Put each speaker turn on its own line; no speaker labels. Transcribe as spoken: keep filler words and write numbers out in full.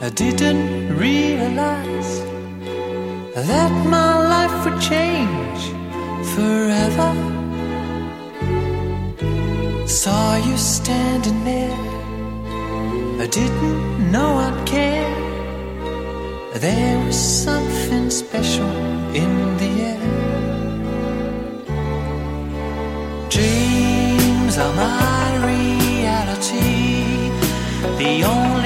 I didn't realize that my life would change forever. Saw you standing there, I didn't know I'd care. There was something special in the air. Dreams are my reality, the only